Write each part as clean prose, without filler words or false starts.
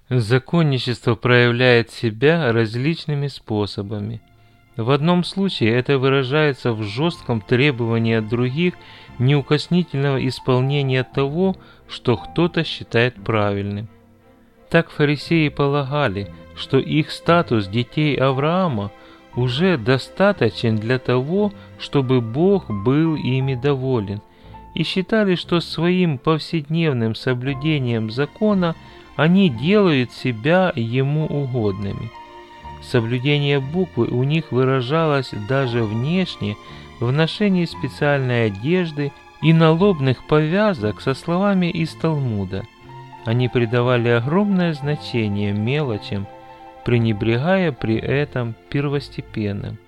Законничество проявляет себя различными способами. В одном случае это выражается в жестком требовании от других неукоснительного исполнения того, что кто-то считает правильным. Так фарисеи полагали, что их статус детей Авраама уже достаточен для того, чтобы Бог был ими доволен, и считали, что своим повседневным соблюдением закона они делают себя ему угодными. Соблюдение буквы у них выражалось даже внешне в ношении специальной одежды и налобных повязок со словами из Талмуда. Они придавали огромное значение мелочам, пренебрегая при этом первостепенным.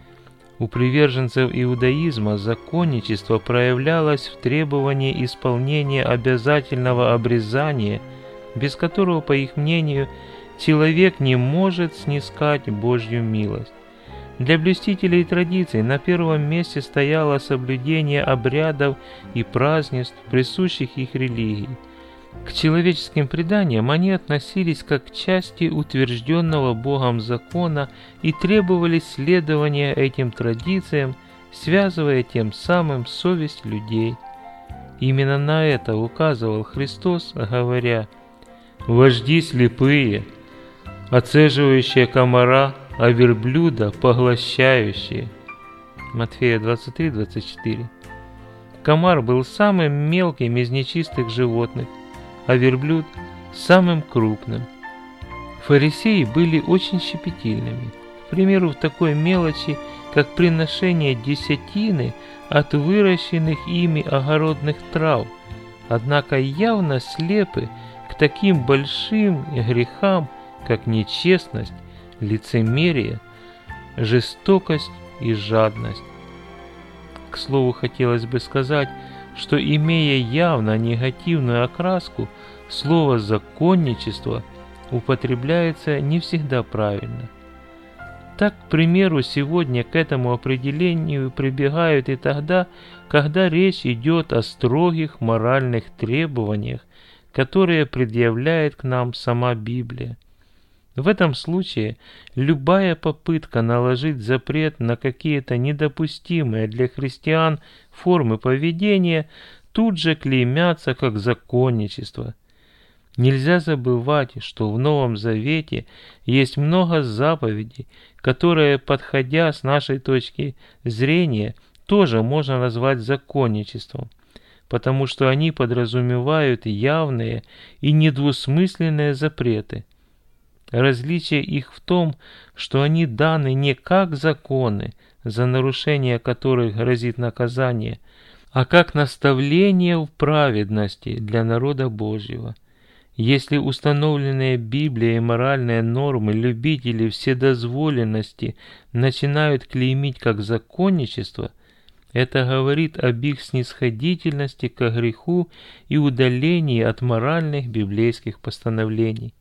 У приверженцев иудаизма законничество проявлялось в требовании исполнения обязательного обрезания, без которого, по их мнению, человек не может снискать Божью милость. Для блюстителей традиций на первом месте стояло соблюдение обрядов и празднеств, присущих их религии. К человеческим преданиям они относились как к части утвержденного Богом закона и требовали следования этим традициям, связывая тем самым совесть людей. Именно на это указывал Христос, говоря: «Вожди слепые, оцеживающие комара, а верблюда поглощающие». Матфея 23-24. Комар был самым мелким из нечистых животных, а верблюд – самым крупным. Фарисеи были очень щепетильными, к примеру, в такой мелочи, как приношение десятины от выращенных ими огородных трав, однако явно слепы к таким большим грехам, как нечестность, лицемерие, жестокость и жадность. К слову, хотелось бы сказать, что, имея явно негативную окраску, слово «законничество» употребляется не всегда правильно. Так, к примеру, сегодня к этому определению прибегают и тогда, когда речь идет о строгих моральных требованиях, которые предъявляет к нам сама Библия. В этом случае любая попытка наложить запрет на какие-то недопустимые для христиан формы поведения тут же клеймятся как законничество. Нельзя забывать, что в Новом Завете есть много заповедей, которые, подходя с нашей точки зрения, тоже можно назвать законничеством, потому что они подразумевают явные и недвусмысленные запреты. Различие их в том, что они даны не как законы, за нарушение которых грозит наказание, а как наставление в праведности для народа Божьего. Если установленные Библией моральные нормы любители вседозволенности начинают клеймить как законничество, это говорит об их снисходительности к греху и удалении от моральных библейских постановлений.